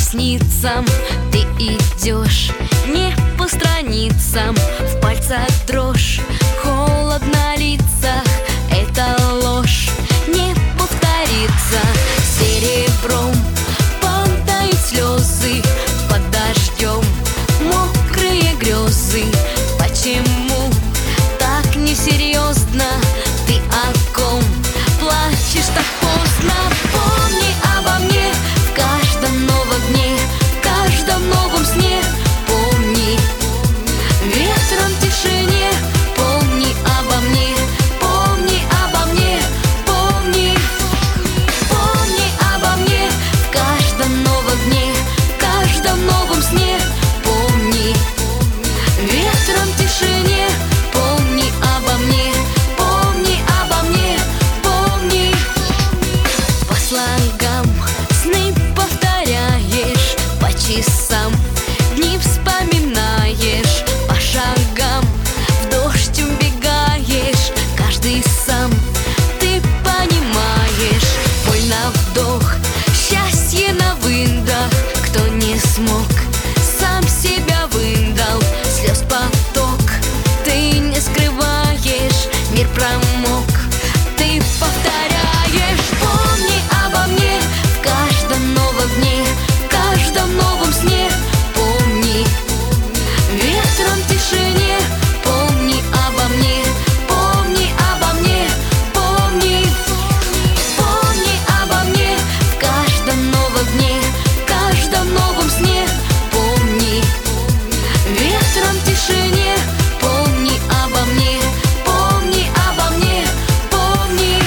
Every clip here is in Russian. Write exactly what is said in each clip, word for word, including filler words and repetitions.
ресницам. Ты идешь не по страницам, в пальцах дрожь, холод на лицах. Это ложь, не повторится. Серебром падают слезы, под дождем мокрые грезы. Почему так несерьезно? Ты о ком плачешь так поздно? Помни обо мне в каждом новом дне, в каждом новом сне. Помни ветром в тишине, помни обо мне, помни обо мне, помни. Помни обо мне в каждом новом дне, в каждом новом сне. Помни ветром в тишине, помни обо мне, помни обо мне, помни. По слогам сны повторяешь, по часам дни вспоминаешь, по шагам в дождь убегаешь. Каждый сам ты понимаешь, боль на вдох, счастье на выдох. Кто не смог, сам себя выдал. Слез поток ты не скрываешь, мир промок, ты повторяешь. Помни обо мне в каждом новом дне, в каждом новом сне. Помни ветром в тишине, помни обо мне, помни обо мне, помни. Помни обо мне в каждом новом дне, в каждом новом сне. Помни ветром в тишине, помни обо мне, помни обо мне, помни.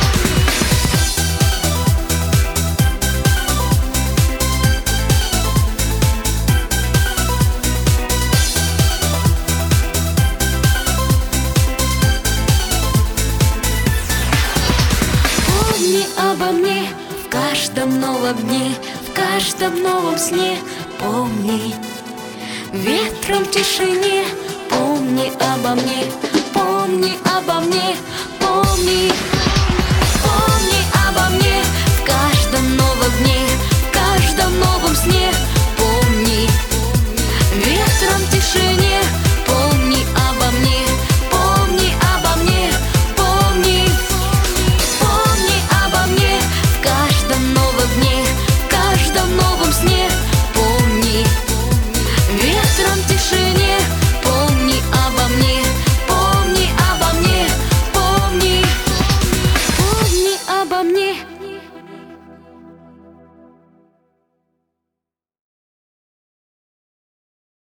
Помни обо мне в каждом новом дне, в каждом новом сне. Помни ветром в тишине, помни обо мне, помни обо мне, помни.